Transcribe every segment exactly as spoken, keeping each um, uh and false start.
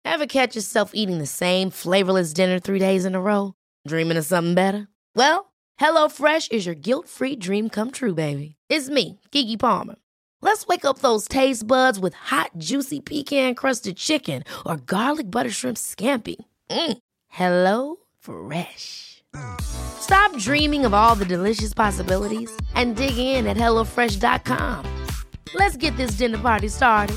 Ever catch yourself eating the same flavorless dinner three days in a row? Dreaming of something better? Well, HelloFresh is your guilt-free dream come true, baby. It's me, Keke Palmer. Let's wake up those taste buds with hot, juicy pecan-crusted chicken or garlic butter shrimp scampi. Mm. Hello Fresh. Stop dreaming of all the delicious possibilities and dig in at hello fresh dot com. Let's get this dinner party started.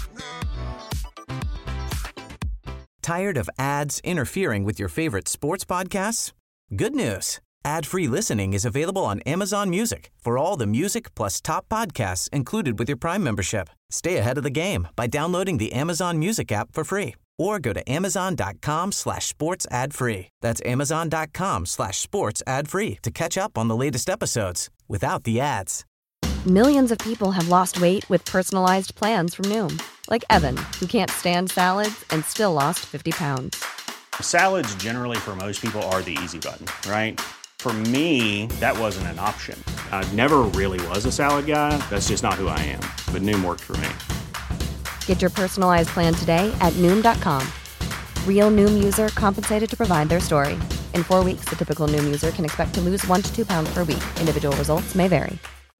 Tired of ads interfering with your favorite sports podcasts? Good news. Ad-free listening is available on Amazon Music for all the music plus top podcasts included with your Prime membership. Stay ahead of the game by downloading the Amazon Music app for free or go to amazon.com slash sports ad free. That's amazon.com slash sports ad free to catch up on the latest episodes without the ads. Millions of people have lost weight with personalized plans from Noom. Like Evan, who can't stand salads and still lost fifty pounds. Salads generally for most people are the easy button, right? For me, that wasn't an option. I never really was a salad guy. That's just not who I am. But Noom worked for me. Get your personalized plan today at Noom dot com. Real Noom user compensated to provide their story. In four weeks, the typical Noom user can expect to lose one to two pounds per week. Individual results may vary.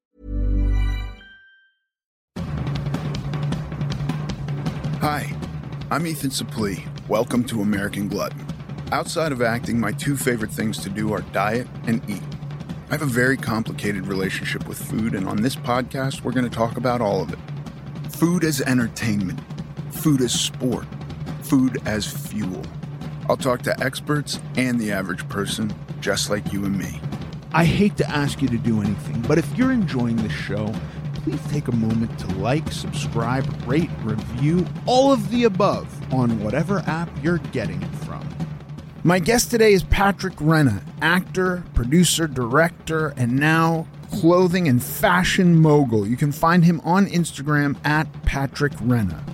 Hi, I'm Ethan Suplee. Welcome to American Glutton. Outside of acting, my two favorite things to do are diet and eat. I have a very complicated relationship with food, and on this podcast, we're going to talk about all of it. Food as entertainment, food as sport, food as fuel. I'll talk to experts and the average person, just like you and me. I hate to ask you to do anything, but if you're enjoying this show, please take a moment to like, subscribe, rate, review, all of the above on whatever app you're getting it from. My guest today is Patrick Renna, actor, producer, director, and now clothing and fashion mogul. You can find him on Instagram at Patrick Renna.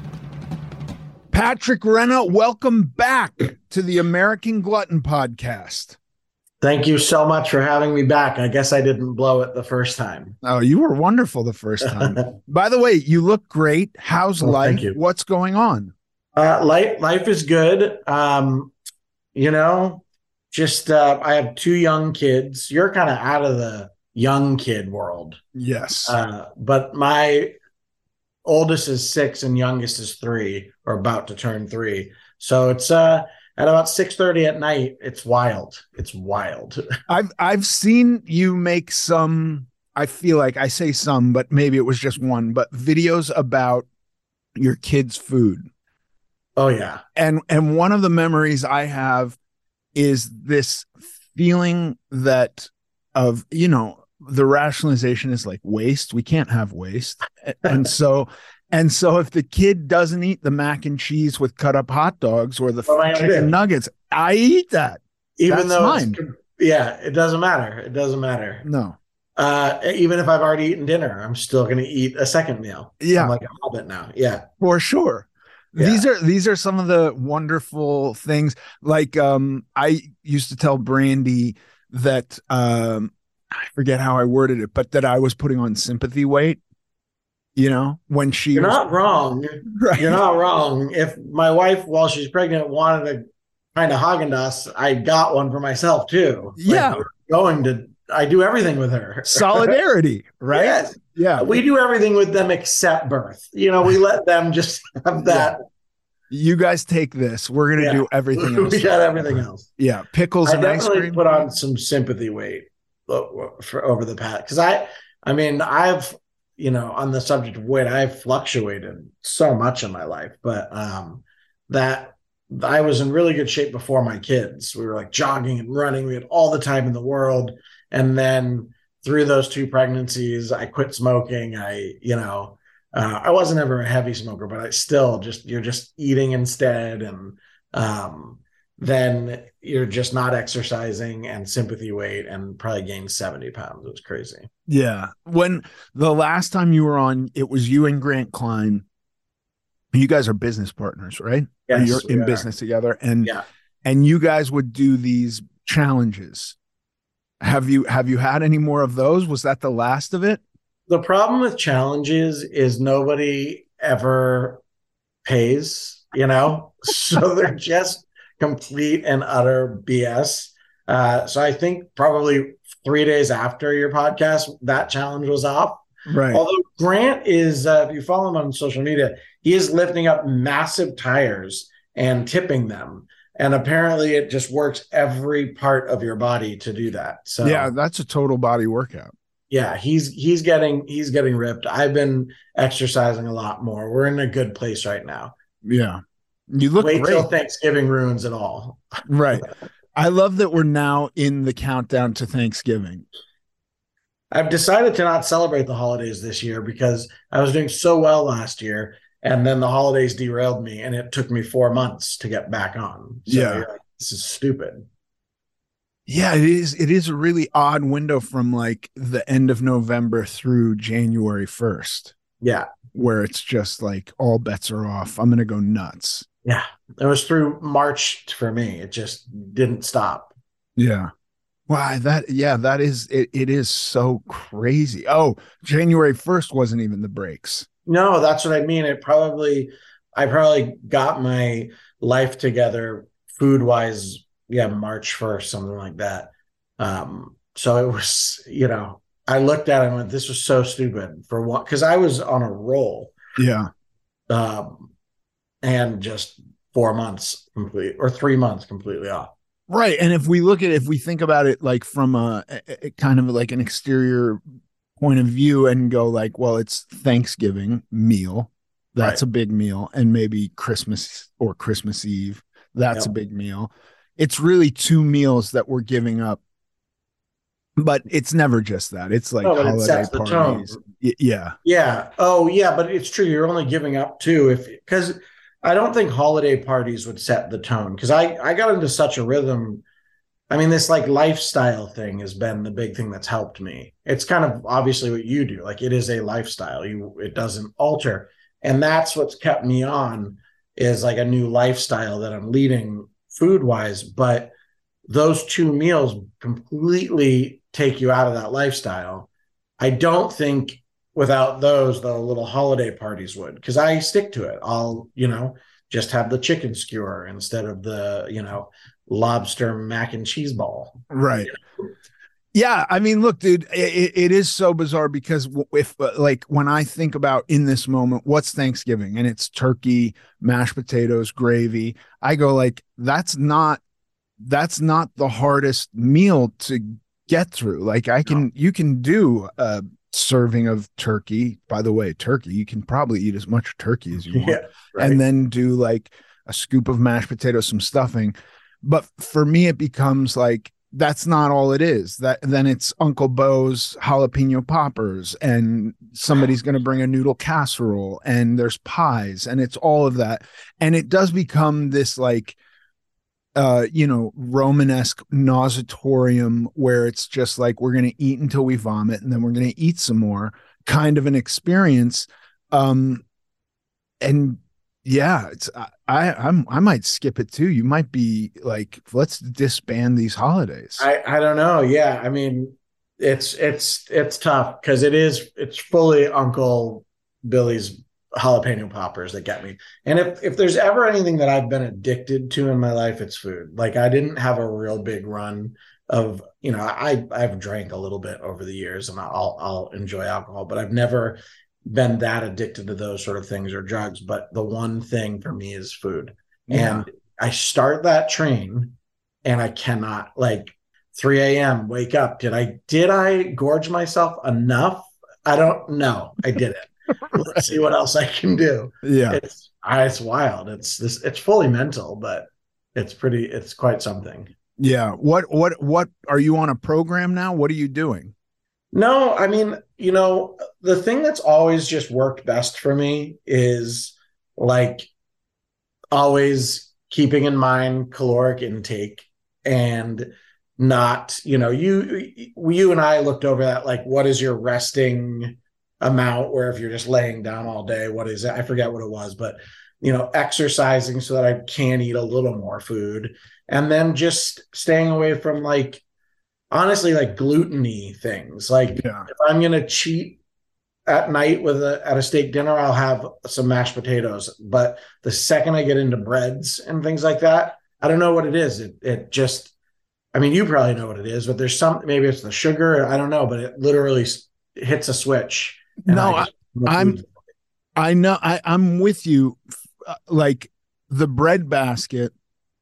Patrick Renna, welcome back to the American Glutton Podcast. Thank you so much for having me back. I guess I didn't blow it the first time. Oh, you were wonderful the first time. By the way, you look great. How's well, life? Thank you. What's going on? Uh, life, life is good. Um, you know, just uh, I have two young kids. You're kind of out of the young kid world. Yes. Uh, but my oldest is six and youngest is three, or about to turn three. So it's uh. At about six thirty at night, it's wild. It's wild. I've I've seen you make some, I feel like I say some, but maybe it was just one, but videos about your kids' food. Oh, yeah. And and one of the memories I have is this feeling that of, you know, the rationalization is like waste. We can't have waste. And so And so if the kid doesn't eat the mac and cheese with cut up hot dogs or the chicken nuggets, I eat that. Even That's though, mine. yeah, it doesn't matter. It doesn't matter. No. Uh, even if I've already eaten dinner, I'm still going to eat a second meal. Yeah. I'm like a hobbit now. Yeah. For sure. Yeah. These are these are some of the wonderful things. Like um, I used to tell Brandy that um, I forget how I worded it, but that I was putting on sympathy weight. You know, when she You're was, not wrong. Right. You're not wrong. If my wife, while she's pregnant, wanted a kind of Haagen-Dazs, I got one for myself too. Yeah. Like, going to, I do everything with her. Solidarity, right? Yes. Yeah. We do everything with them except birth. You know, we let them just have that. Yeah. You guys take this. We're going to yeah. do everything else. We got everything else. Yeah. Pickles I and ice definitely cream. Put on some sympathy weight for over the past. Because I, I mean, I've, you know, on the subject of weight, I've fluctuated so much in my life, but um, that I was in really good shape before my kids. We were like jogging and running. We had all the time in the world. And then through those two pregnancies, I quit smoking. I, you know, uh, I wasn't ever a heavy smoker, but I still just, you're just eating instead. And um, then you're just not exercising and sympathy weight and probably gained seventy pounds. It was crazy. Yeah. When the last time you were on, it was you and Grant Klein. You guys are business partners, right? Yes, you're in are. business together. And, yeah. and you guys would do these challenges. Have you, have you had any more of those? Was that the last of it? The problem with challenges is nobody ever pays. you know, so they're just complete and utter B S. Uh, so I think probably three days after your podcast, that challenge was off. Right. Although Grant is, uh, if you follow him on social media, he is lifting up massive tires and tipping them. And apparently it just works every part of your body to do that. So yeah, that's a total body workout. Yeah, he's he's getting he's getting ripped. I've been exercising a lot more. We're in a good place right now. Yeah. You look Wait great. till Thanksgiving ruins it all. Right. I love that we're now in the countdown to Thanksgiving. I've decided to not celebrate the holidays this year because I was doing so well last year, and then the holidays derailed me, and it took me four months to get back on. So yeah, like, this is stupid. Yeah, it is. It is a really odd window from like the end of November through January first. Yeah, where it's just like all bets are off. I'm gonna go nuts. Yeah, it was through March for me. It just didn't stop. Yeah. Why that? Yeah, that is it. It is so crazy. Oh, January first wasn't even the breaks. No, that's what I mean. It probably, I probably got my life together food wise. Yeah, March first, something like that. Um, so it was, you know, I looked at it and went, this was so stupid for what? Because I was on a roll. Yeah. Um, and just four months complete or three months completely off. Right. And if we look at, if we think about it like from a, a kind of like an exterior point of view and go like, well, it's Thanksgiving meal. That's right. A big meal. And maybe Christmas or Christmas Eve. That's yep. a big meal. It's really two meals that we're giving up, but it's never just that. It's like no, holiday it parties. Y- yeah. Yeah. Oh yeah. But it's true. You're only giving up two if, because I don't think holiday parties would set the tone. Cause I, I got into such a rhythm. I mean, this like lifestyle thing has been the big thing that's helped me. It's kind of obviously what you do. Like it is a lifestyle. You, it doesn't alter. And that's what's kept me on is like a new lifestyle that I'm leading food wise, but those two meals completely take you out of that lifestyle. I don't think without those, the little holiday parties would, because I stick to it. I'll, you know, just have the chicken skewer instead of the, you know, lobster mac and cheese ball. Right. Yeah. I mean, look, dude, it, it is so bizarre because if like when I think about in this moment, what's Thanksgiving and it's turkey, mashed potatoes, gravy, I go like, that's not, that's not the hardest meal to get through. Like I can, no. you can do a serving of turkey, by the way, turkey, you can probably eat as much turkey as you want, yeah, right. and then do like a scoop of mashed potatoes, some stuffing. But for me, it becomes like, that's not all it is. That then it's Uncle Bo's jalapeno poppers and somebody's going to bring a noodle casserole and there's pies and it's all of that. And it does become this like, uh, you know, Romanesque nauseatorium where it's just like, we're going to eat until we vomit and then we're going to eat some more kind of an experience. Um, and yeah, it's I I'm I might skip it too. You might be like, let's disband these holidays. I I don't know. Yeah, I mean, it's it's it's tough because it is it's fully Uncle Billy's jalapeno poppers that get me. And if if there's ever anything that I've been addicted to in my life, it's food. Like I didn't have a real big run of, you know, I I've drank a little bit over the years and I'll I'll enjoy alcohol, but I've never been that addicted to those sort of things or drugs. But the one thing for me is food. Yeah. And I start that train and I cannot, like three a.m. wake up. Did I, did I gorge myself enough? I don't know. I didn't. Right. Let's see what else I can do. Yeah. It's, it's wild. It's this, it's fully mental, but it's pretty, it's quite something. Yeah. What, what, what are you on a program now? What are you doing? No, I mean, you know, the thing that's always just worked best for me is like always keeping in mind caloric intake and not, you know, you, you and I looked over that, like, what is your resting amount where if you're just laying down all day, what is it? I forget what it was, but, you know, exercising so that I can eat a little more food and then just staying away from like, honestly, like gluten-y things. Like yeah. if I'm going to cheat at night with a at a steak dinner, I'll have some mashed potatoes. But the second I get into breads and things like that, I don't know what it is. It it just, I mean, you probably know what it is, but there's some, maybe it's the sugar. I don't know, but it literally hits a switch. No, I, I'm, I know I, I'm with you. Like the bread basket,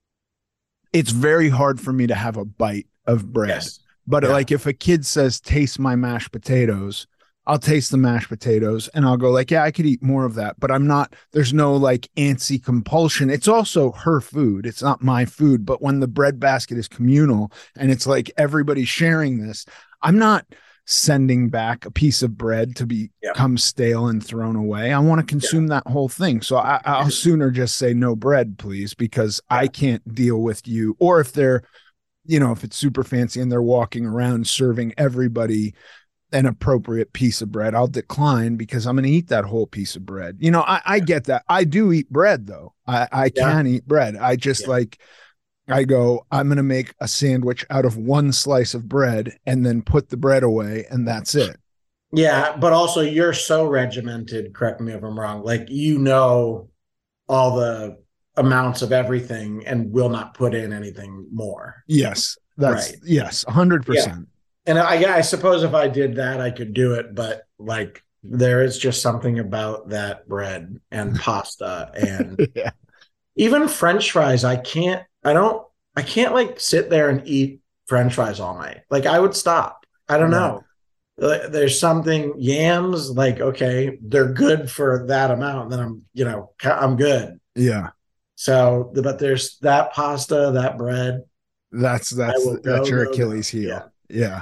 it's very hard for me to have a bite of bread. Yes. But yeah. like if a kid says, taste my mashed potatoes, I'll taste the mashed potatoes and I'll go like, yeah, I could eat more of that, but I'm not, there's no like antsy compulsion. It's also her food. It's not my food. But when the bread basket is communal and it's like everybody's sharing this, I'm not sending back a piece of bread to be, yeah. become stale and thrown away. I want to consume yeah. that whole thing. So I, I'll sooner just say no bread, please, because yeah. I can't deal with you. Or if they're, you know, if it's super fancy and they're walking around serving everybody an appropriate piece of bread, I'll decline because I'm going to eat that whole piece of bread. You know, I, I get that. I do eat bread though. I, I yeah. can eat bread. I just yeah. like, I go, I'm going to make a sandwich out of one slice of bread and then put the bread away and that's it. Yeah. But also you're so regimented. Correct me if I'm wrong. Like, you know, all the amounts of everything and will not put in anything more. Yes. That's right. Yes. A hundred percent. And I, I suppose if I did that, I could do it. But like, there is just something about that bread and pasta and yeah. even French fries. I can't, I don't, I can't like sit there and eat French fries all night. Like I would stop. I don't know. There's something, yams, like, okay, they're good for that amount. Then I'm, you know, I'm good. Yeah. So, but there's that pasta, that bread. That's, that's, go, that's your go, Achilles go. heel. Yeah.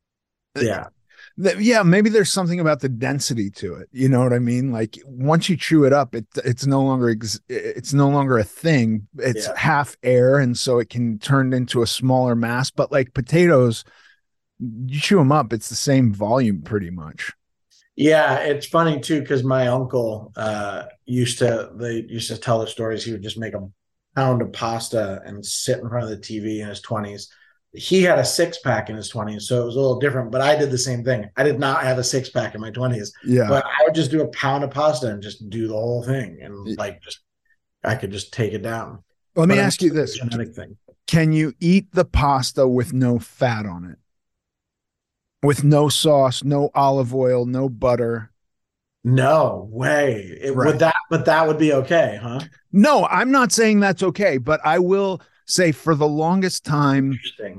Yeah. Yeah. Maybe there's something about the density to it. You know what I mean? Like once you chew it up, it it's no longer, ex- it's no longer a thing. It's yeah. half air. And so it can turn into a smaller mass, but like potatoes, you chew them up, it's the same volume pretty much. Yeah. It's funny too. Cause my uncle, uh, used to, they used to tell the stories. He would just make a pound of pasta and sit in front of the T V in his twenties. He had a six pack in his twenties, so it was a little different, but I did the same thing. I did not have a six pack in my twenties. Yeah. But I would just do a pound of pasta and just do the whole thing. And like, just, I could just take it down. Let me ask you this. Genetic thing. Can you eat the pasta with no fat on it? With no sauce, no olive oil, no butter? No way. It right. would that, but that would be okay, huh? No, I'm not saying that's okay, but I will say for the longest time,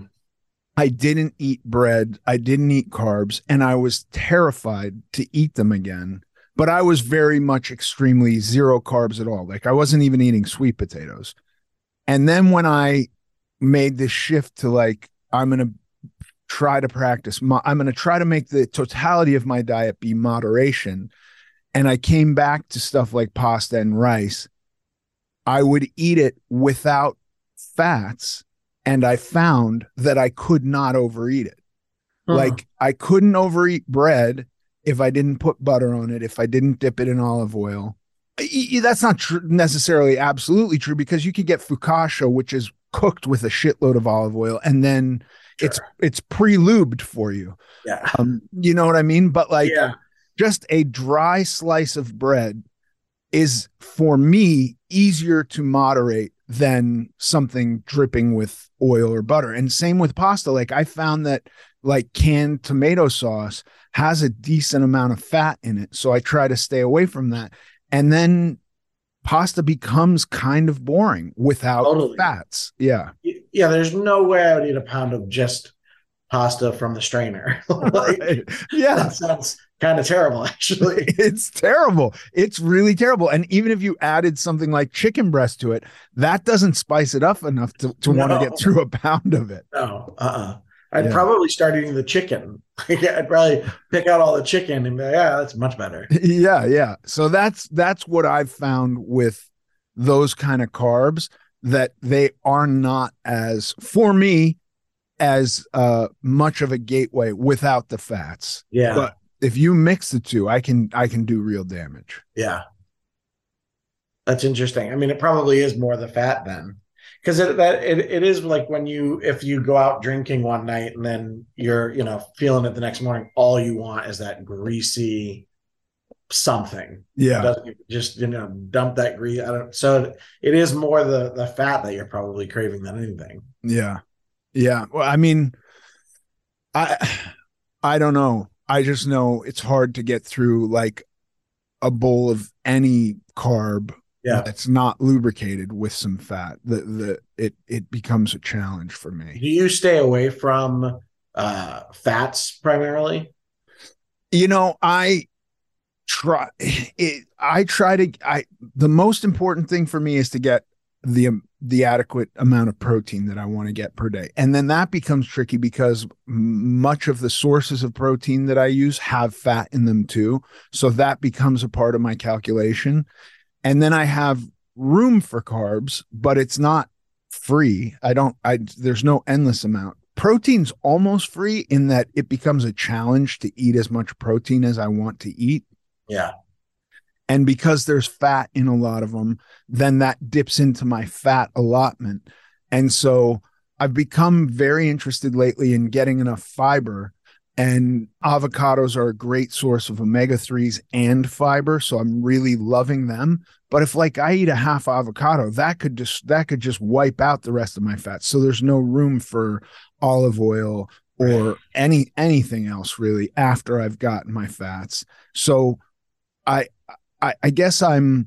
I didn't eat bread. I didn't eat carbs, and I was terrified to eat them again. But I was very much extremely zero carbs at all. Like I wasn't even eating sweet potatoes. And then when I made this shift to like, I'm going to try to practice, mo- I'm going to try to make the totality of my diet be moderation. And I came back to stuff like pasta and rice. I would eat it without fats, and I found that I could not overeat it. Huh. Like I couldn't overeat bread if I didn't put butter on it, if I didn't dip it in olive oil. That's not tr- necessarily absolutely true, because you could get focaccia, which is cooked with a shitload of olive oil, and then sure. it's it's pre-lubed for you. Yeah, um, you know what I mean. But like, yeah. just a dry slice of bread is for me easier to moderate than something dripping with oil or butter. And same with pasta. Like I found that like canned tomato sauce has a decent amount of fat in it. So I try to stay away from that. And then pasta becomes kind of boring without totally. fats. Yeah. Yeah. There's no way I would eat a pound of just pasta from the strainer. Like, right. Yeah. That sounds kind of terrible, actually. It's terrible. It's really terrible. And even if you added something like chicken breast to it, that doesn't spice it up enough to, to no. want to get through a pound of it. No, uh-uh. I'd Yeah. probably start eating the chicken. I'd probably pick out all the chicken and be like, yeah, that's much better. Yeah, yeah. So that's that's what I've found with those kind of carbs, that they are not as, for me, as uh, much of a gateway without the fats. Yeah. But if you mix the two, I can I can do real damage. Yeah. That's interesting. I mean, it probably is more the fat then. Because it that it, it is like when you if you go out drinking one night and then you're, you know, feeling it the next morning, all you want is that greasy, something. Yeah. It doesn't just, you know, dump that grease. I don't, so it is more the, the fat that you're probably craving than anything. Yeah. Yeah. Well, I mean, I, I don't know. I just know it's hard to get through like a bowl of any carb Yeah. that's not lubricated with some fat. The, the, it, it becomes a challenge for me. Do you stay away from uh, fats primarily? You know, I, try it I try to I the most important thing for me is to get the um, the adequate amount of protein that I want to get per day. And then that becomes tricky because much of the sources of protein that I use have fat in them too. So that becomes a part of my calculation. And then I have room for carbs, but it's not free. I don't I there's no endless amount. Protein's almost free in that it becomes a challenge to eat as much protein as I want to eat. Yeah. And because there's fat in a lot of them, then that dips into my fat allotment. And so I've become very interested lately in getting enough fiber, and avocados are a great source of omega threes and fiber. So I'm really loving them. But if like I eat a half avocado, that could just, that could just wipe out the rest of my fat. So there's no room for olive oil or any, anything else really after I've gotten my fats. So I, I, I guess I'm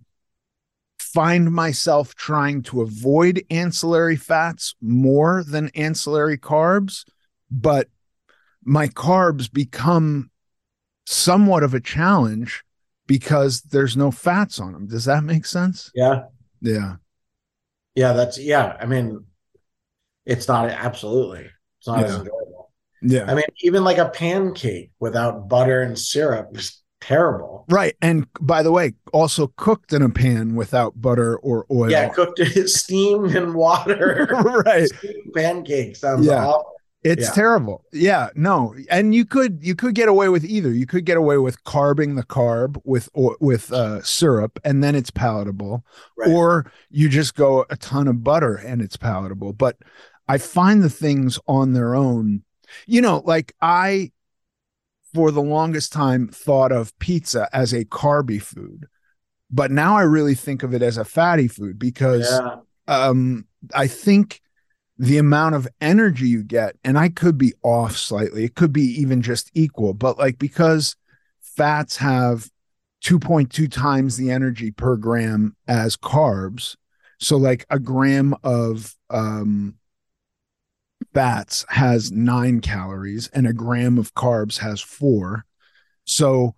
find myself trying to avoid ancillary fats more than ancillary carbs, but my carbs become somewhat of a challenge because there's no fats on them. Does that make sense? Yeah. Yeah. Yeah. That's, yeah. I mean, it's not absolutely, it's not Yeah. as enjoyable. Yeah. I mean, even like a pancake without butter and syrup is terrible. Right. And by the way, also cooked in a pan without butter or oil. Yeah, cooked steamed in water. Right. Steamed pancake sounds Yeah. awful. It's Yeah. terrible. Yeah, no. And you could you could get away with either. You could get away with carbing the carb with or, with uh, syrup, and then it's palatable. Right. Or you just go a ton of butter and it's palatable. But I find the things on their own, you know, like I, for the longest time, thought of pizza as a carby food. But now I really think of it as a fatty food because Yeah. um, I think the amount of energy you get, and I could be off slightly, it could be even just equal, but like because fats have two point two times the energy per gram as carbs. So like a gram of um, fats has nine calories and a gram of carbs has four. So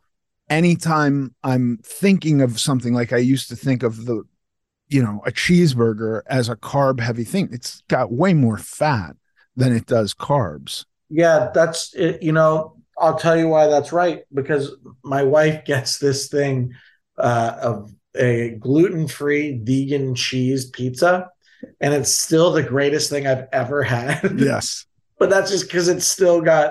anytime I'm thinking of something, like I used to think of the you know, a cheeseburger as a carb heavy thing, it's got way more fat than it does carbs. Yeah, that's it. You know, I'll tell you why that's right. Because my wife gets this thing uh, of a gluten-free vegan cheese pizza, and it's still the greatest thing I've ever had. Yes. But that's just because it's still got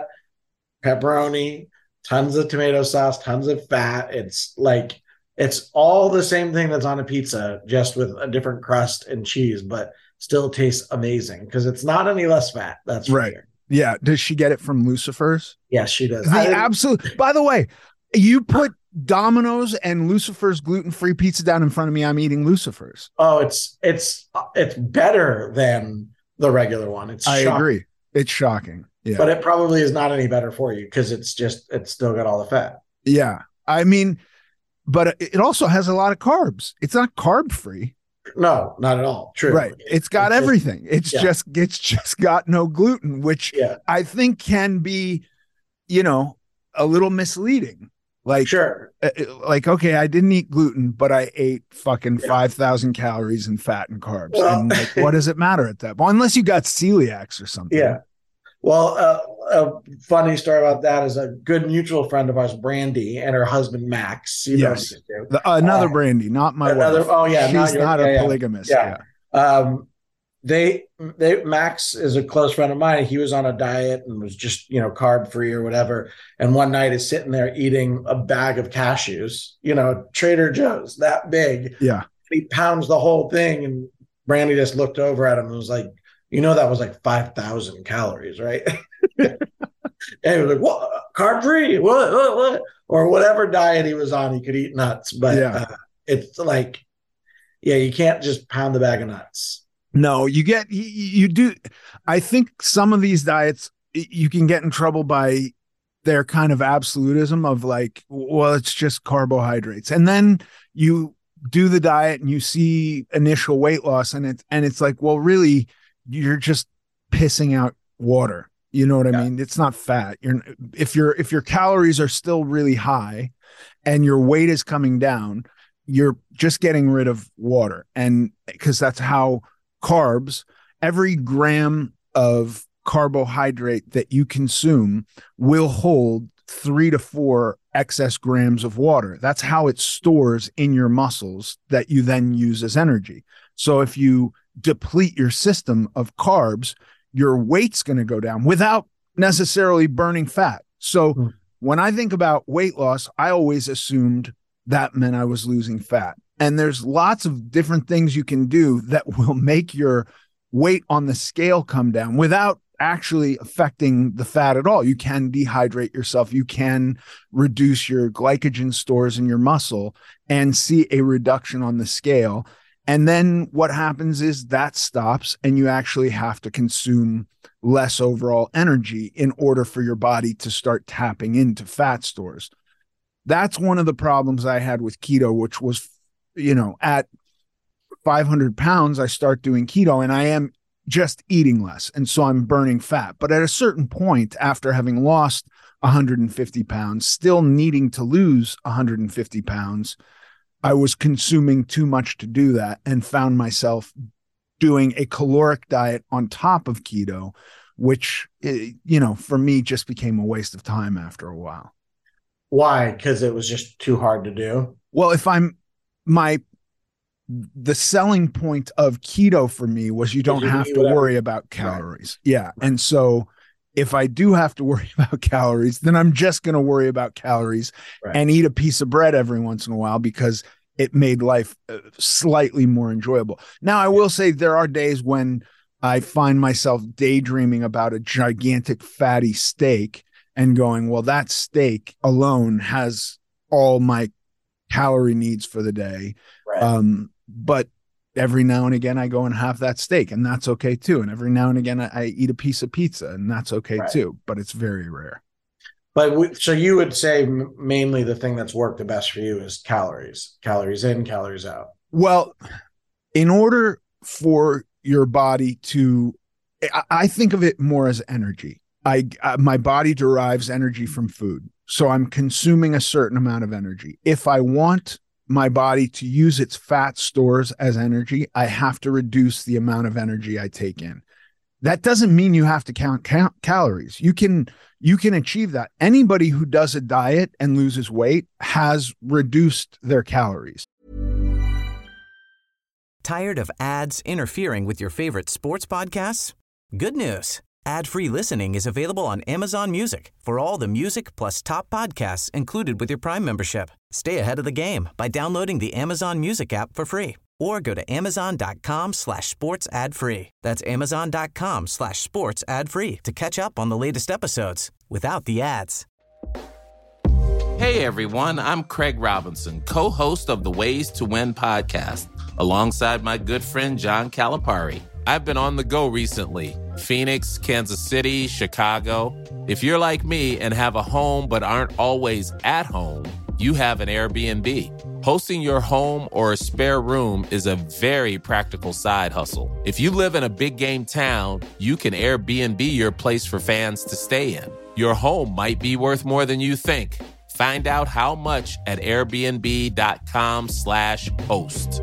pepperoni, tons of tomato sauce, tons of fat. It's like, it's all the same thing that's on a pizza, just with a different crust and cheese, but still tastes amazing because it's not any less fat. That's right. Sure. Yeah. Does she get it from Lucifer's? Yes, she does. The I, absolute. By the way, you put Domino's and Lucifer's gluten-free pizza down in front of me, I'm eating Lucifer's. Oh, it's it's it's better than the regular one. It's I shocking. agree. It's shocking. Yeah. But it probably is not any better for you because it's just it's still got all the fat. Yeah. I mean, but it also has a lot of carbs. It's not carb free. No, not at all. True. Right. It's got it's everything. Just, it's yeah. just it's just got no gluten, which yeah. I think can be, you know, a little misleading. Like, sure. Uh, like, okay, I didn't eat gluten, but I ate fucking yeah. five thousand calories in fat and carbs. Well, and like, what does it matter at that point? Unless you got celiacs or something. Yeah. Well, uh, a funny story about that is a good mutual friend of ours, Brandy, and her husband, Max. You yes. The, uh, another uh, Brandy, not my another, wife. Oh, yeah. She's not, your, not yeah, a yeah. polygamist. Yeah. yeah. Um, they, they, Max is a close friend of mine. He was on a diet and was just, you know, carb free or whatever. And one night is sitting there eating a bag of cashews, you know, Trader Joe's that big. Yeah. He pounds the whole thing. And Brandy just looked over at him and was like, you know, that was like five thousand calories, right? And he was like, what? Carb free? What, what, what? Or whatever diet he was on, he could eat nuts. But Yeah. uh, it's like, yeah, you can't just pound the bag of nuts. No, you get, you, you do. I think some of these diets, you can get in trouble by their kind of absolutism of like, well, it's just carbohydrates. And then you do the diet and you see initial weight loss and it's, and it's like, well, really, you're just pissing out water. You know what I yeah. mean? It's not fat. You're, if your, if your calories are still really high and your weight is coming down, you're just getting rid of water. And because that's how carbs, every gram of carbohydrate that you consume will hold three to four excess grams of water. That's how it stores in your muscles that you then use as energy. So if you deplete your system of carbs, your weight's going to go down without necessarily burning fat. So mm. when I think about weight loss, I always assumed that meant I was losing fat. And there's lots of different things you can do that will make your weight on the scale come down without actually affecting the fat at all. You can dehydrate yourself. You can reduce your glycogen stores in your muscle and see a reduction on the scale. And then what happens is that stops and you actually have to consume less overall energy in order for your body to start tapping into fat stores. That's one of the problems I had with keto, which was, you know, at five hundred pounds, I start doing keto and I am just eating less. And so I'm burning fat. But at a certain point, after having lost one hundred fifty pounds, still needing to lose one hundred fifty pounds, I was consuming too much to do that and found myself doing a caloric diet on top of keto, which, you know, for me just became a waste of time after a while. Why? Because it was just too hard to do? Well, if I'm my the selling point of keto for me was you don't you have to whatever. worry about calories. Right. Yeah. Right. And so if I do have to worry about calories, then I'm just going to worry about calories right. and eat a piece of bread every once in a while because it made life slightly more enjoyable. Now, I will say there are days when I find myself daydreaming about a gigantic fatty steak and going, well, that steak alone has all my calorie needs for the day. Right. Um, but every now and again I go and have that steak and that's okay too. And every now and again I, I eat a piece of pizza and that's okay right. too, but it's very rare. But w- so you would say m- mainly the thing that's worked the best for you is calories, calories in, calories out. Well, in order for your body to, I, I think of it more as energy. I, uh, my body derives energy from food. So I'm consuming a certain amount of energy. If I want my body to use its fat stores as energy, I have to reduce the amount of energy I take in. That doesn't mean you have to count, count calories. You can, you can achieve that. Anybody who does a diet and loses weight has reduced their calories. Tired of ads interfering with your favorite sports podcasts? Good news. Ad-free listening is available on Amazon Music for all the music plus top podcasts included with your Prime membership. Stay ahead of the game by downloading the Amazon Music app for free or go to amazon.com slash sports ad free. That's amazon.com slash sports ad free to catch up on the latest episodes without the ads. Hey everyone, I'm Craig Robinson, co-host of the Ways to Win podcast, alongside my good friend John Calipari. I've been on the go recently. Phoenix, Kansas City, Chicago. If you're like me and have a home but aren't always at home, you have an Airbnb. Hosting your home or a spare room is a very practical side hustle. If you live in a big game town, you can Airbnb your place for fans to stay in. Your home might be worth more than you think. Find out how much at airbnb.com slash host.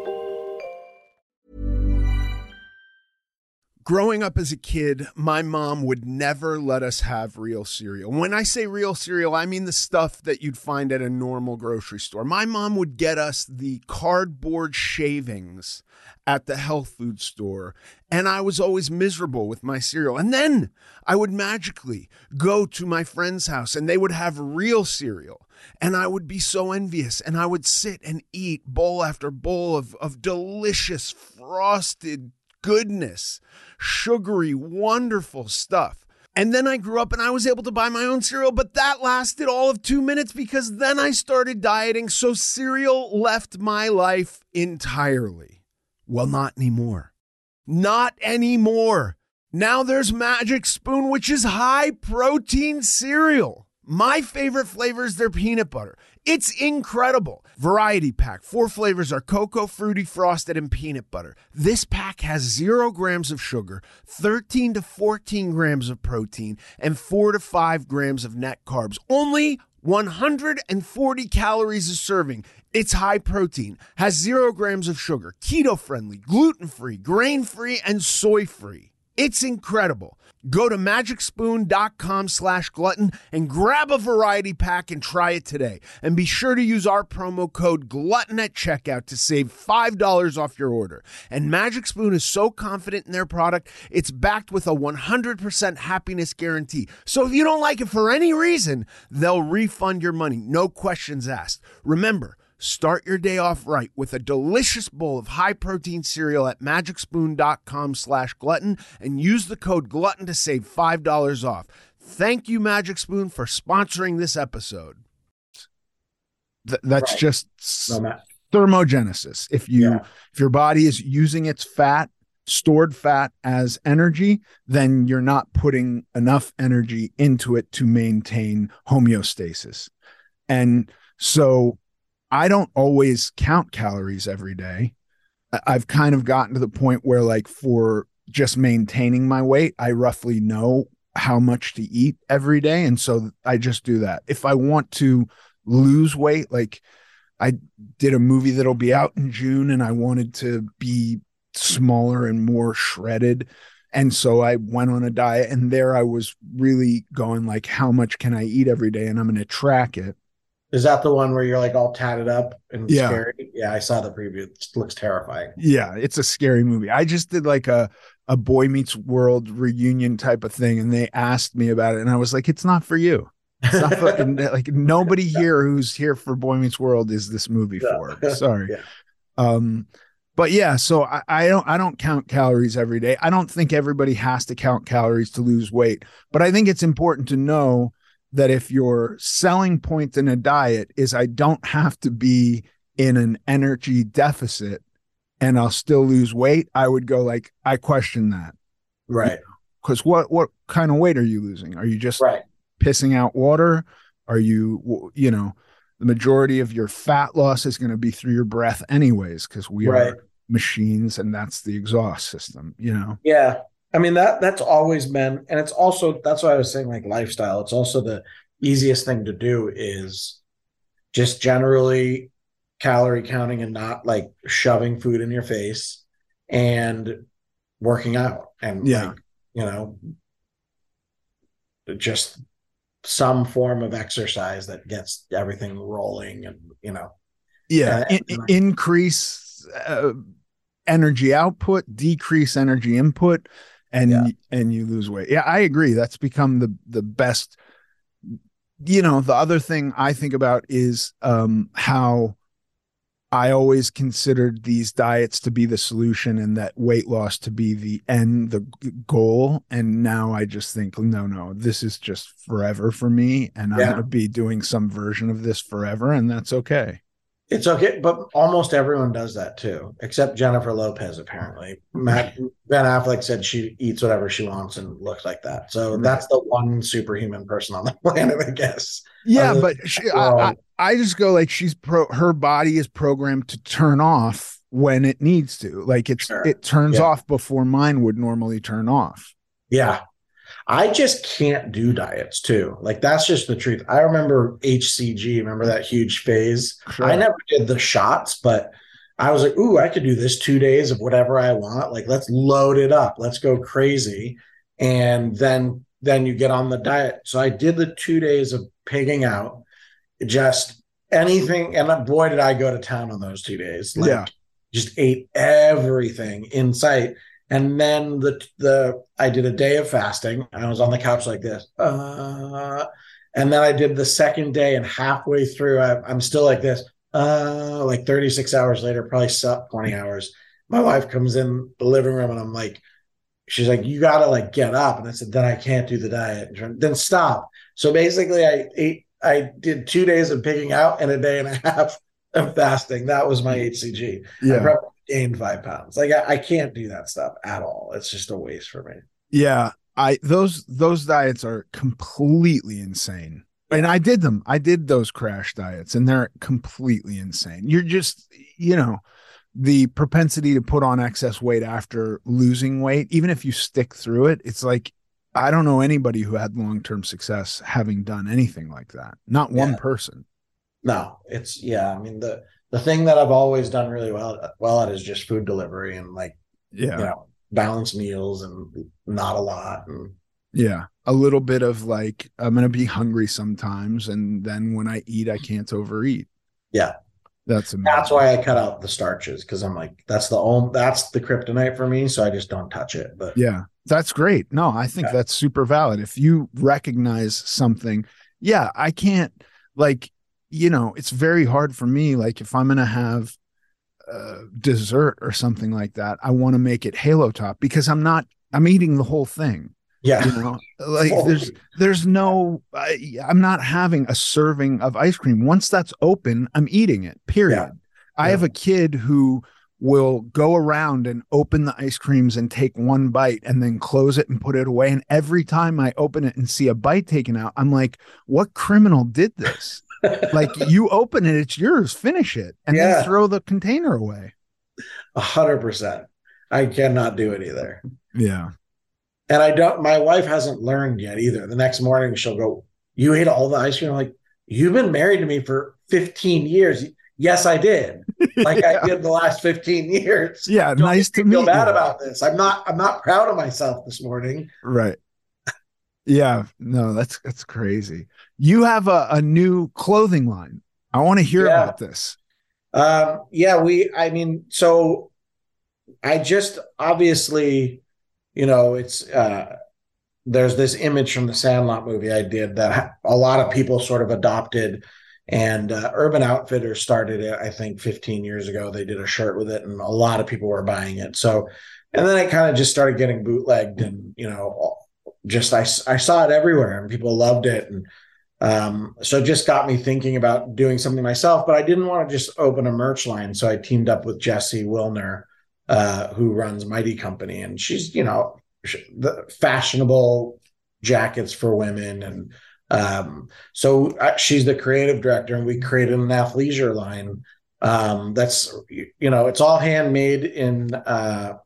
Growing up as a kid, my mom would never let us have real cereal. When I say real cereal, I mean the stuff that you'd find at a normal grocery store. My mom would get us the cardboard shavings at the health food store, and I was always miserable with my cereal. And then I would magically go to my friend's house, and they would have real cereal, and I would be so envious, and I would sit and eat bowl after bowl of, of delicious frosted goodness, sugary, wonderful stuff. And then I grew up and I was able to buy my own cereal, but that lasted all of two minutes because then I started dieting. So cereal left my life entirely. Well, not anymore. Not anymore. Now there's Magic Spoon, which is high protein cereal. My favorite flavor is their peanut butter. It's incredible. Variety pack. Four flavors are cocoa, fruity, frosted, and peanut butter. This pack has zero grams of sugar, thirteen to fourteen grams of protein, and four to five grams of net carbs. Only one hundred forty calories a serving. It's high protein, has zero grams of sugar, keto-friendly, gluten-free, grain-free, and soy-free. It's incredible. Go to magicspoon.com slash glutton and grab a variety pack and try it today. And be sure to use our promo code glutton at checkout to save five dollars off your order. And Magic Spoon is so confident in their product, it's backed with a one hundred percent happiness guarantee. So if you don't like it for any reason, they'll refund your money. No questions asked. Remember, start your day off right with a delicious bowl of high-protein cereal at magicspoon.com slash glutton and use the code glutton to save five dollars off. Thank you, Magic Spoon, for sponsoring this episode. Th- that's Right. just No, thermogenesis. If you Yeah. if your body is using its fat, stored fat as energy, then you're not putting enough energy into it to maintain homeostasis. And so I don't always count calories every day. I've kind of gotten to the point where, like, for just maintaining my weight, I roughly know how much to eat every day. And so I just do that. If I want to lose weight, like I did a movie that'll be out in June and I wanted to be smaller and more shredded. And so I went on a diet, and there I was really going like, how much can I eat every day? And I'm going to track it. Is that the one where you're like all tatted up and Yeah. scary? Yeah, I saw the preview. It looks terrifying. Yeah, it's a scary movie. I just did like a, a Boy Meets World reunion type of thing, and they asked me about it, and I was like, it's not for you. It's not for, like, nobody here who's here for Boy Meets World is this movie Yeah. for. Sorry. Yeah. Um, but yeah, so I, I don't I don't count calories every day. I don't think everybody has to count calories to lose weight, but I think it's important to know that if your selling point in a diet is I don't have to be in an energy deficit and I'll still lose weight, I would go like, I question that. Right. Because what, what kind of weight are you losing? Are you just Right. pissing out water? Are you, you know, the majority of your fat loss is going to be through your breath anyways, because we Right. are machines and that's the exhaust system, you know? Yeah. I mean, that that's always been, and it's also, that's why I was saying like lifestyle. It's also the easiest thing to do is just generally calorie counting and not like shoving food in your face and working out and Yeah. like, you know, just some form of exercise that gets everything rolling and, you know. Yeah. Uh, In- in- increase uh, energy output, decrease energy input, and Yeah. and you lose weight. Yeah, I agree. That's become the the best. You know, the other thing I think about is um, how I always considered these diets to be the solution and that weight loss to be the end, the g- goal. And now I just think, no, no, this is just forever for me. And I'm Yeah. going to be doing some version of this forever. And that's okay. It's okay, but almost everyone does that too, except Jennifer Lopez, apparently. Matt, Ben Affleck said she eats whatever she wants and looks like that. So Right. that's the one superhuman person on the planet, I guess. Yeah, Other but than- she, I, I, well, I just go like she's pro. Her body is programmed to turn off when it needs to. Like it's Sure. it turns Yeah. off before mine would normally turn off. yeah. I just can't do diets too. Like that's just the truth. I remember H C G, remember that huge phase? Sure. I never did the shots, but I was like, ooh, I could do this two days of whatever I want. Like, let's load it up. Let's go crazy. And then then you get on the diet. So I did the two days of pigging out, just anything. And boy, did I go to town on those two days. Like, Yeah. just ate everything in sight. And then the the I did a day of fasting. I was on the couch like this. Uh, and then I did the second day, and halfway through, I, I'm still like this. Uh, like thirty-six hours later, probably twenty hours. My wife comes in the living room, and I'm like, she's like, you got to like get up. And I said, then I can't do the diet. Then stop. So basically I ate, I did two days of picking out and a day and a half of fasting. That was my H C G. Yeah. I probably gained five pounds. Like I, I can't do that stuff at all. It's just a waste for me. Yeah. I, those, those diets are completely insane. And I did them. I did those crash diets and they're completely insane. You're just, you know, the propensity to put on excess weight after losing weight, even if you stick through it, it's like, I don't know anybody who had long-term success having done anything like that. Not one Yeah. person. No, it's, yeah. I mean, the, the thing that I've always done really well, well at is just food delivery and like, Yeah. you know, balanced meals and not a lot. And Yeah. A little bit of like, I'm going to be hungry sometimes. And then when I eat, I can't overeat. yeah, That's amazing. that's why I cut out the starches. Cause I'm like, that's the only, that's the kryptonite for me. So I just don't touch it. But Yeah. That's great. No, I think Yeah. that's super valid. If you recognize something, yeah, I can't like, you know, it's very hard for me. Like if I'm going to have uh, dessert or something like that, I want to make it Halo Top because I'm not, I'm eating the whole thing. yeah, You know, like there's, there's no, I, I'm not having a serving of ice cream. Once that's open, I'm eating it, period. Yeah. I Yeah. have a kid who will go around and open the ice creams and take one bite and then close it and put it away. And every time I open it and see a bite taken out, I'm like, what criminal did this? Like you open it, it's yours, finish it, and Yeah. then throw the container away. a hundred percent. I cannot do it either. Yeah. And I don't, my wife hasn't learned yet either. The next morning she'll go, you ate all the ice cream? I'm like, you've been married to me for fifteen years. Yes, I did. Like Yeah. I did the last fifteen years. Yeah. Don't Nice make to me feel meet bad you. about this. I'm not, I'm not proud of myself this morning. Right. Yeah. No, that's, that's crazy. You have a, a new clothing line. I want to hear Yeah. about this. Um, yeah, we, I mean, so I just obviously, you know, it's, uh, there's this image from the Sandlot movie I did that a lot of people sort of adopted, and uh, Urban Outfitters started it, I think fifteen years ago. They did a shirt with it and a lot of people were buying it. So, and then I kind of just started getting bootlegged and, you know, just, I, I saw it everywhere and people loved it. And um, so it just got me thinking about doing something myself, but I didn't want to just open a merch line. So I teamed up with Jessie Wilner, uh, who runs Mighty Company, and she's, you know, the fashionable jackets for women. And um, so uh, she's the creative director, and we created an athleisure line. Um, that's, you know, it's all handmade in, uh,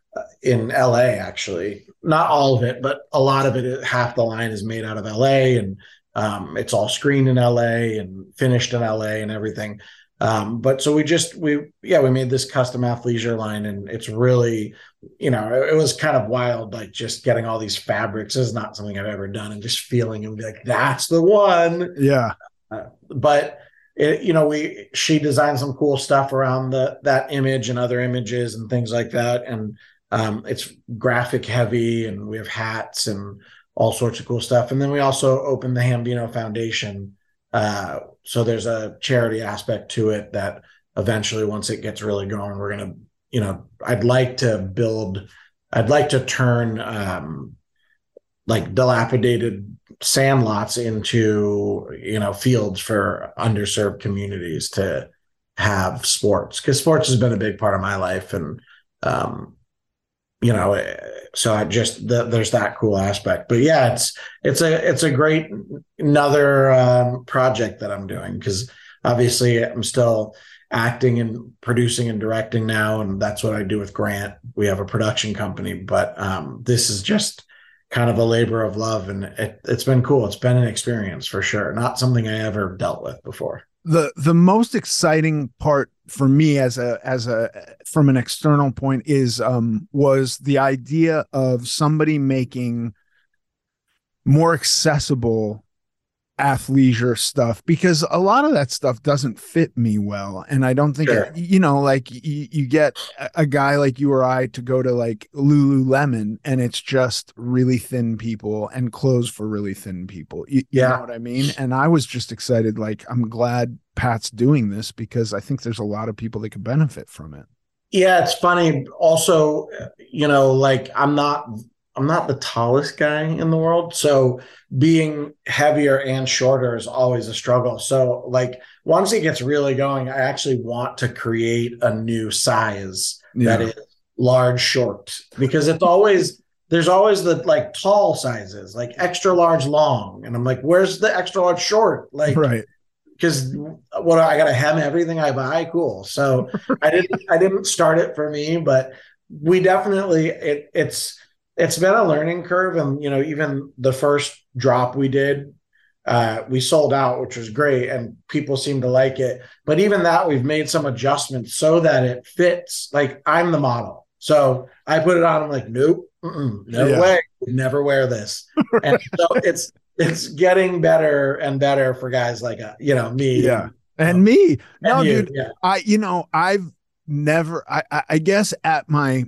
in L A, actually. Not all of it, but a lot of it, half the line is made out of L A, and um, it's all screened in L A and finished in L A and everything. Um, but so we just, we, yeah, we made this custom athleisure line, and it's really, you know, it, it was kind of wild, like just getting all these fabrics. This is not something I've ever done, and just feeling and be like, that's the one. Yeah. Uh, but it, you know, we, she designed some cool stuff around the, that image and other images and things like that. And um, it's graphic heavy, and we have hats and all sorts of cool stuff. And then we also opened the Hambino Foundation. Uh, so there's a charity aspect to it that eventually, once it gets really going, we're going to, you know, I'd like to build, I'd like to turn um, like dilapidated sandlots into, you know, fields for underserved communities to have sports, because sports has been a big part of my life. And, um, you know, so I just, the, there's that cool aspect. But yeah, it's, it's a, it's a great, another um, project that I'm doing, because obviously I'm still acting and producing and directing now. And that's what I do with Grant. We have a production company, but um, this is just kind of a labor of love. And it, it's been cool. It's been an experience for sure. Not something I ever dealt with before. The, the most exciting part for me as a, as a, from an external point is, um, was the idea of somebody making more accessible athleisure stuff, because a lot of that stuff doesn't fit me well. And I don't think, Sure. it, you know, like you, you get a, a guy like you or I to go to like Lululemon, and it's just really thin people and clothes for really thin people. You, you Yeah. know what I mean? And I was just excited. Like, I'm glad Pat's doing this, because I think there's a lot of people that could benefit from it. Yeah, it's funny. Also, you know, like I'm not I'm not the tallest guy in the world, so being heavier and shorter is always a struggle. So, like once it gets really going, I actually want to create a new size Yeah. that is large short, because it's always there's always the like tall sizes, like extra large long, and I'm like, where's the extra large short? Like, Right. because what I got to hem everything I buy. Cool. So I didn't I didn't start it for me, but we definitely it it's it's been a learning curve. And you know, even the first drop we did, uh, we sold out, which was great, and people seem to like it. But even that, we've made some adjustments so that it fits. Like I'm the model, so I put it on. I'm like, nope, no Yeah. way, never wear this. And so it's. It's getting better and better for guys like, uh, you know, me. Yeah. And me. No, and you, dude, yeah. I, you know, I've never, I, I guess at my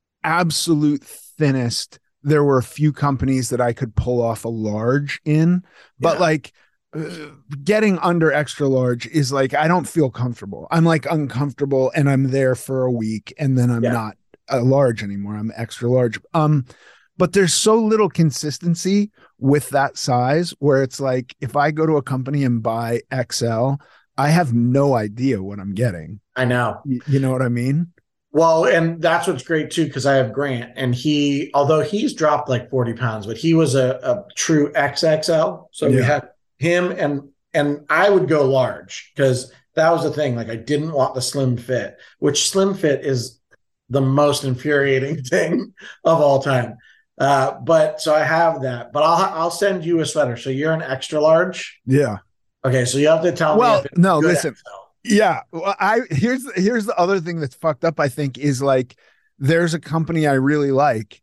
absolute thinnest, there were a few companies that I could pull off a large in, but Yeah. like uh, getting under extra large is like, I don't feel comfortable. I'm like uncomfortable and I'm there for a week and then I'm Yeah. not a large anymore. I'm extra large. Um, But there's so little consistency with that size where it's like, if I go to a company and buy X L, I have no idea what I'm getting. I know. You, you know what I mean? Well, and that's what's great too, because I have Grant, and he, although he's dropped like forty pounds, but he was a, a true X X L. So we Yeah. had him, and and I would go large because that was the thing. Like I didn't want the slim fit, which slim fit is the most infuriating thing of all time. Uh, but so I have that, but I'll I'll send you a sweater. So you're an extra large. Yeah. Okay, so you have to tell Well, me. If it's no, good listen. X L. Yeah. Well, I here's here's the other thing that's fucked up, I think, is like there's a company I really like,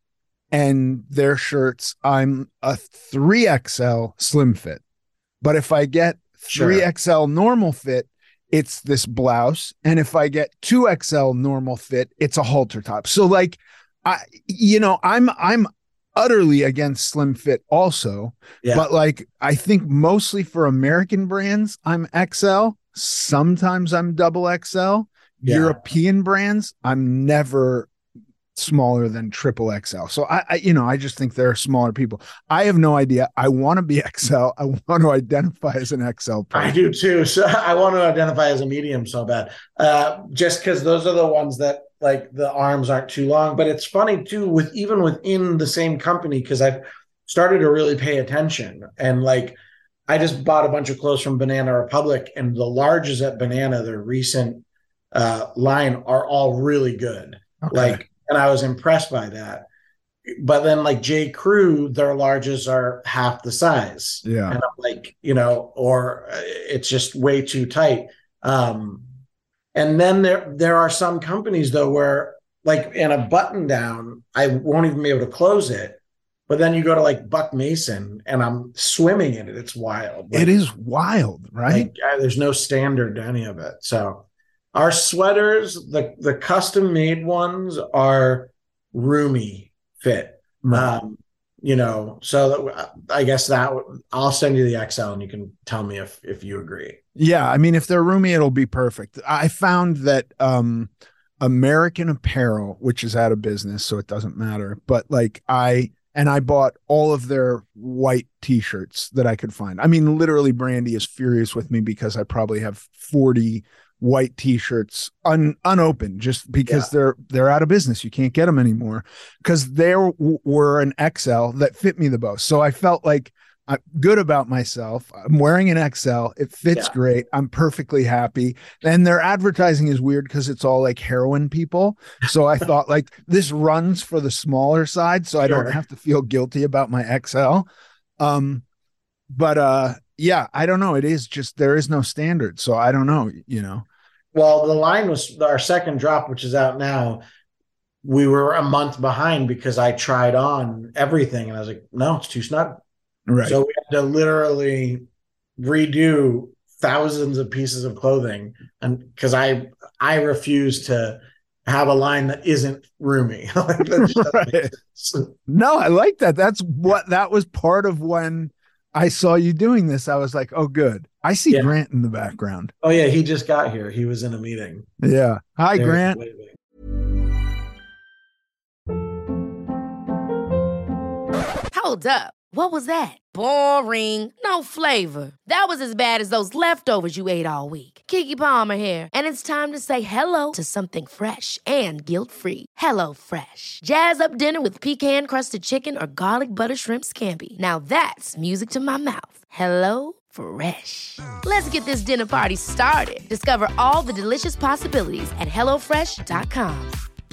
and their shirts, I'm a three X L slim fit. But if I get three Sure. X L normal fit, it's this blouse. And if I get two X L normal fit, it's a halter top. So like I you know, I'm I'm utterly against slim fit also. Yeah. But like I think mostly for American brands, I'm X L. Sometimes I'm double X L. Yeah. European brands, I'm never smaller than triple X L. So I, I, you know, I just think there are smaller people. I have no idea. I want to be X L. I want to identify as an X L person. I do too. So I want to identify as a medium so bad, uh, just because those are the ones that like the arms aren't too long. But it's funny too, with even within the same company, because I've started to really pay attention. And like, I just bought a bunch of clothes from Banana Republic, and the larges at Banana, their recent uh, line, are all really good. Okay. Like, and I was impressed by that. But then like J. Crew, their larges are half the size. Yeah. And I'm like, you know, or it's just way too tight. Um, and then there there are some companies though where like in a button down, I won't even be able to close it. But then you go to like Buck Mason and I'm swimming in it. It's wild. Like, it is wild, right? like, uh, there's no standard to any of it. So our sweaters, the the custom made ones are roomy fit. Right. Um, you know, so that, I guess that I'll send you the X L and you can tell me if if you agree. Yeah, I mean, if they're roomy, it'll be perfect. I found that um, American Apparel, which is out of business, so it doesn't matter. But like I and I bought all of their white T-shirts that I could find. I mean, literally, Brandy is furious with me because I probably have forty white T-shirts un, unopened just because Yeah. they're they're out of business. You can't get them anymore because there w- were an X L that fit me the most. So I felt like I'm good about myself. I'm wearing an X L. It fits Yeah. great. I'm perfectly happy. And their advertising is weird because it's all like heroin people. So I thought like this runs for the smaller side, so I Sure. don't have to feel guilty about my X L. Um, but uh, yeah, I don't know. It is just there is no standard, so I don't know. You know. Well, the line was our second drop, which is out now. We were a month behind because I tried on everything and I was like, no, it's too snug. Right. So we had to literally redo thousands of pieces of clothing, and because I I refuse to have a line that isn't roomy. Like, that just doesn't make Right. sense. No, I like that. That's what that was part of when I saw you doing this. I was like, oh, good. I see Yeah. Grant in the background. Oh yeah, he just got here. He was in a meeting. Yeah. Hi, There- Grant. wait, wait. Hold up. What was that? Boring. No flavor. That was as bad as those leftovers you ate all week. Keke Palmer here, and it's time to say hello to something fresh and guilt-free. Hello Fresh. Jazz up dinner with pecan-crusted chicken or garlic butter shrimp scampi. Now that's music to my mouth. Hello Fresh. Let's get this dinner party started. Discover all the delicious possibilities at hello fresh dot com.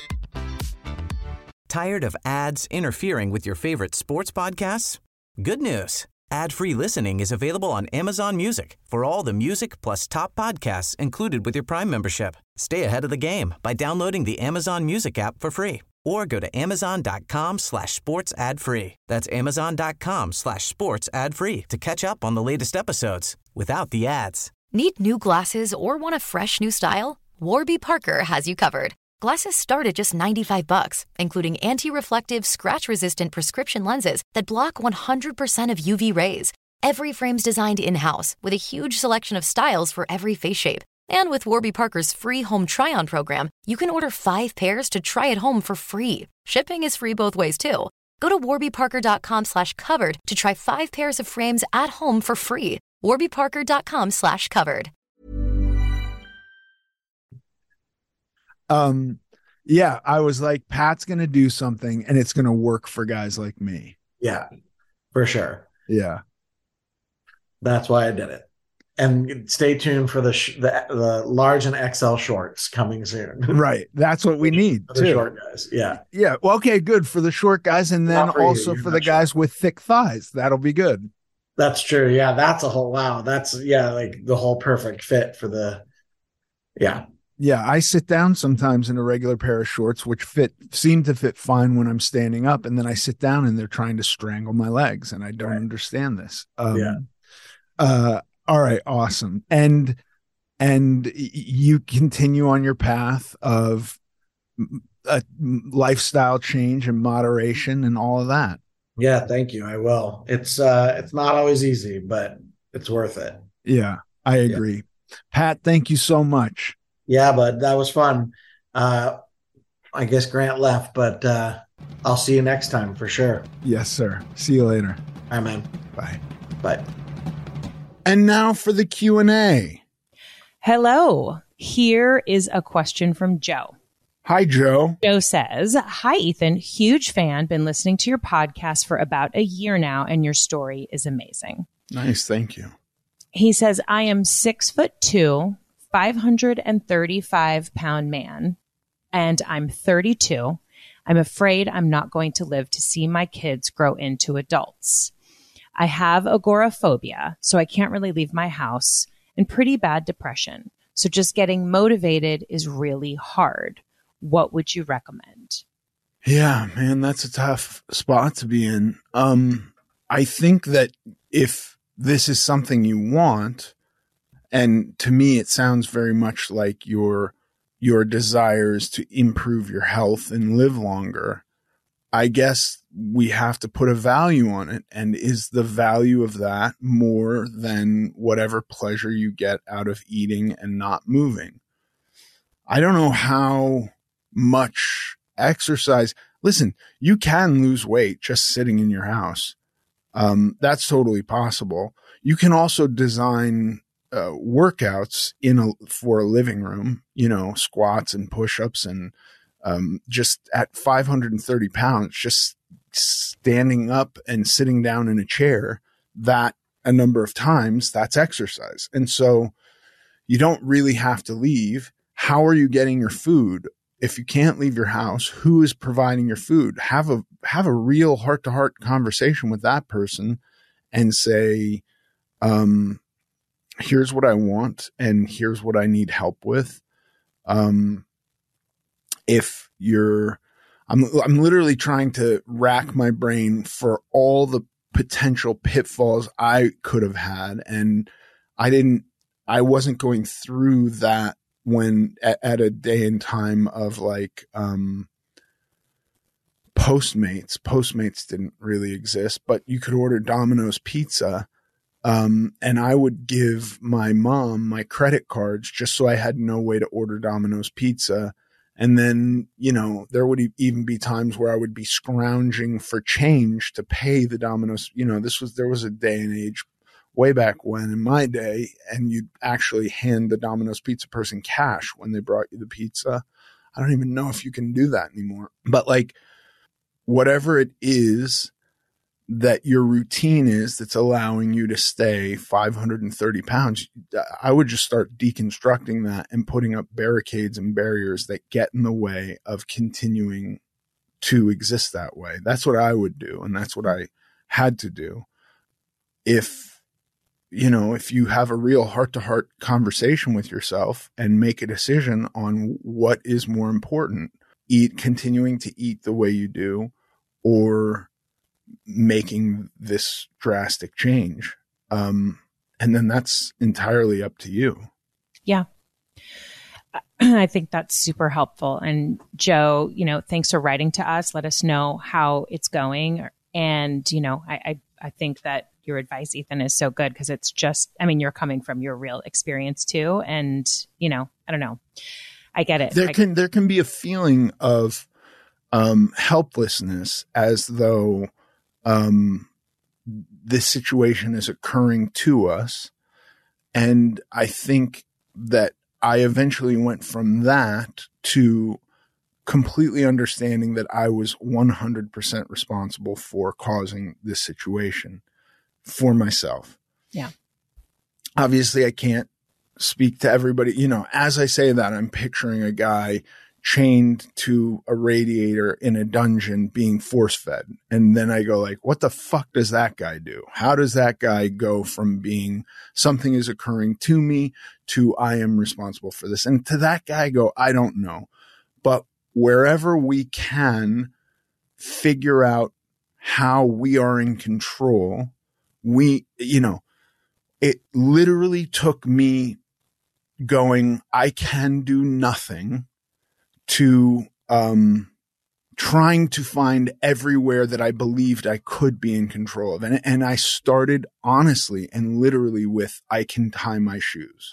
Tired of ads interfering with your favorite sports podcasts? Good news. Ad-free listening is available on Amazon Music for all the music plus top podcasts included with your Prime membership. Stay ahead of the game by downloading the Amazon Music app for free or go to amazon.com slash sports ad free. That's amazon.com slash sports ad free to catch up on the latest episodes without the ads. Need new glasses or want a fresh new style? Warby Parker has you covered. Glasses start at just ninety-five bucks, including anti-reflective, scratch-resistant prescription lenses that block one hundred percent of U V rays. Every frame's designed in-house with a huge selection of styles for every face shape. And with Warby Parker's free home try-on program, you can order five pairs to try at home for free. Shipping is free both ways, too. Go to warbyparker.com slash covered to try five pairs of frames at home for free. warbyparker.com slash covered. Um, yeah, I was like, Pat's going to do something and it's going to work for guys like me. Yeah, for sure. Yeah. That's why I did it. And stay tuned for the sh- the, the large and X L shorts coming soon. Right. That's what we need for the too. Short guys. Yeah. Yeah. Well, okay, good for the short guys. And then for also you, for the guys sure. with thick thighs. That'll be good. That's true. Yeah. That's a whole, wow. That's yeah. Like the whole perfect fit for the, yeah. Yeah, I sit down sometimes in a regular pair of shorts, which fit seem to fit fine when I'm standing up, and then I sit down and they're trying to strangle my legs, and I don't right. understand this. Um, yeah. Uh, all right, awesome. And and you continue on your path of a lifestyle change and moderation and all of that. Yeah, thank you. I will. It's uh, it's not always easy, but it's worth it. Yeah, I agree. Yeah. Pat, thank you so much. Yeah, but that was fun. Uh, I guess Grant left, but uh, I'll see you next time for sure. Yes, sir. See you later. All right, man. Bye. Bye. And now for the Q and A. Hello. Here is a question from Joe. Hi, Joe. Joe says, hi, Ethan. Huge fan. Been listening to your podcast for about a year now, and your story is amazing. Nice. Thank you. He says, I am six foot two. five hundred thirty-five pound man, and I'm thirty-two. I'm afraid I'm not going to live to see my kids grow into adults. I have agoraphobia, so I can't really leave my house, and pretty bad depression. So just getting motivated is really hard. What would you recommend? Yeah, man, that's a tough spot to be in. Um, I think that if this is something you want, and to me, it sounds very much like your your desires to improve your health and live longer. I guess we have to put a value on it. And is the value of that more than whatever pleasure you get out of eating and not moving? I don't know how much exercise. Listen, you can lose weight just sitting in your house. Um, that's totally possible. You can also design Uh, workouts in a for a living room, you know, squats and push-ups, and um, just at five hundred thirty pounds, just standing up and sitting down in a chair, that a number of times, that's exercise. And so you don't really have to leave. How are you getting your food? If you can't leave your house, who is providing your food? Have a have a real heart-to-heart conversation with that person and say, um, here's what I want and here's what I need help with. Um, if you're, I'm, I'm literally trying to rack my brain for all the potential pitfalls I could have had. And I didn't, I wasn't going through that when at, at a day and time of like, um, Postmates. Postmates didn't really exist, but you could order Domino's pizza. Um, and I would give my mom my credit cards just so I had no way to order Domino's pizza. And then, you know, there would even be times where I would be scrounging for change to pay the Domino's. You know, this was, there was a day and age way back when in my day, and you'd actually hand the Domino's pizza person cash when they brought you the pizza. I don't even know if you can do that anymore. But like, whatever it is that your routine is that's allowing you to stay five hundred thirty pounds, I would just start deconstructing that and putting up barricades and barriers that get in the way of continuing to exist that way. That's what I would do. And that's what I had to do. If, you know, if you have a real heart to heart conversation with yourself and make a decision on what is more important, eat, continuing to eat the way you do, or making this drastic change. Um, and then that's entirely up to you. Yeah. I think that's super helpful. And Joe, you know, thanks for writing to us. Let us know how it's going. And, you know, I, I, I think that your advice, Ethan, is so good because it's just, I mean, you're coming from your real experience too. And, you know, I don't know. I get it. There I, can, there can be a feeling of um, helplessness as though um, this situation is occurring to us. And I think that I eventually went from that to completely understanding that I was one hundred percent responsible for causing this situation for myself. Yeah. Obviously, I can't speak to everybody. You know, as I say that, I'm picturing a guy chained to a radiator in a dungeon being force fed. And then I go like, what the fuck does that guy do? How does that guy go from being something is occurring to me to I am responsible for this? And to that guy I go, I don't know. But wherever we can figure out how we are in control, we, you know, it literally took me going, I can do nothing, to um, trying to find everywhere that I believed I could be in control of. And, and I started honestly and literally with, I can tie my shoes.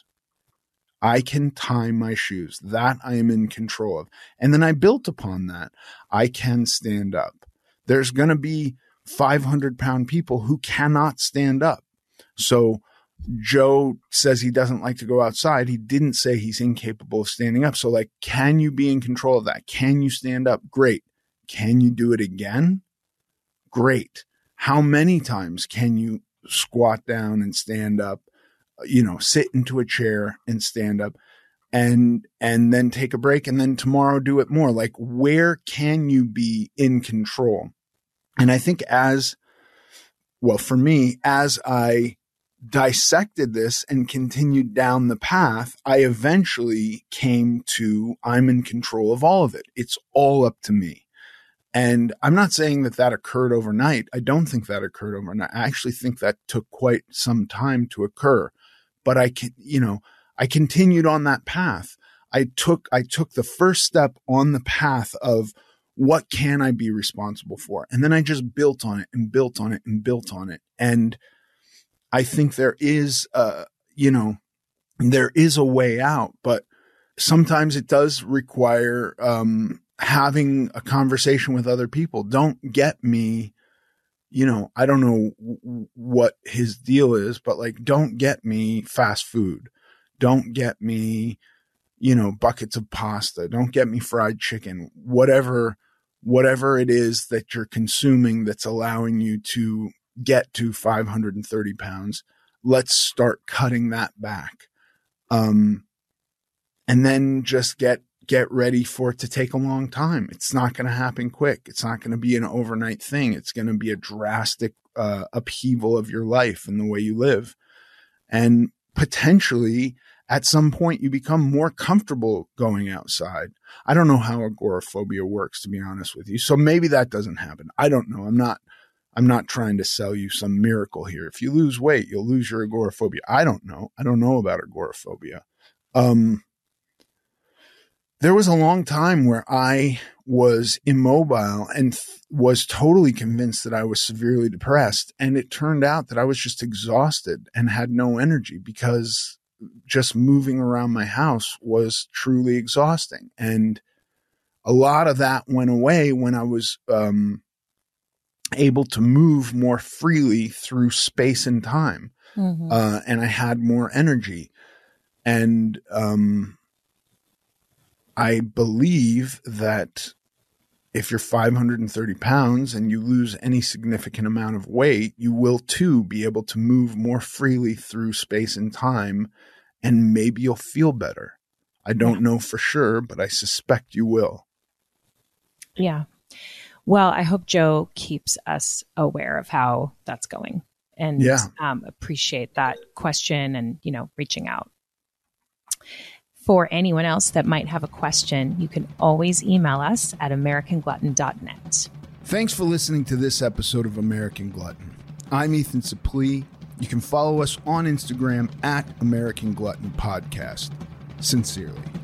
I can tie my shoes. That I am in control of. And then I built upon that. I can stand up. There's going to be five hundred pound people who cannot stand up. So Joe says he doesn't like to go outside. He didn't say he's incapable of standing up. So like, can you be in control of that? Can you stand up? Great. Can you do it again? Great. How many times can you squat down and stand up, you know, sit into a chair and stand up and, and then take a break and then tomorrow do it more? Like, where can you be in control? And I think as well, for me, as I dissected this and continued down the path, I eventually came to, I'm in control of all of it. It's all up to me. And I'm not saying that that occurred overnight. I don't think that occurred overnight. I actually think that took quite some time to occur, but I can, you know, I continued on that path. I took, I took the first step on the path of what can I be responsible for? And then I just built on it and built on it and built on it. And I think there is, uh, you know, there is a way out, but sometimes it does require um, having a conversation with other people. Don't get me, you know, I don't know w- what his deal is, but like, don't get me fast food. Don't get me, you know, buckets of pasta. Don't get me fried chicken, whatever, whatever it is that you're consuming that's allowing you to get to five hundred thirty pounds. Let's start cutting that back. Um, and then just get, get ready for it to take a long time. It's not going to happen quick. It's not going to be an overnight thing. It's going to be a drastic uh, upheaval of your life and the way you live. And potentially at some point you become more comfortable going outside. I don't know how agoraphobia works, to be honest with you. So maybe that doesn't happen. I don't know. I'm not, I'm not trying to sell you some miracle here. If you lose weight, you'll lose your agoraphobia. I don't know. I don't know about agoraphobia. Um, there was a long time where I was immobile and th- was totally convinced that I was severely depressed. And it turned out that I was just exhausted and had no energy because just moving around my house was truly exhausting. And a lot of that went away when I was um, able to move more freely through space and time. Mm-hmm. Uh, and I had more energy. And um, I believe that if you're five hundred thirty pounds and you lose any significant amount of weight, you will too be able to move more freely through space and time, and maybe you'll feel better. I don't yeah. know for sure, but I suspect you will. Yeah. Well, I hope Joe keeps us aware of how that's going, and yeah. um, appreciate that question and, you know, reaching out. For anyone else that might have a question, you can always email us at american glutton dot net. Thanks for listening to this episode of American Glutton. I'm Ethan Suplee. You can follow us on Instagram at American Glutton Podcast. Sincerely.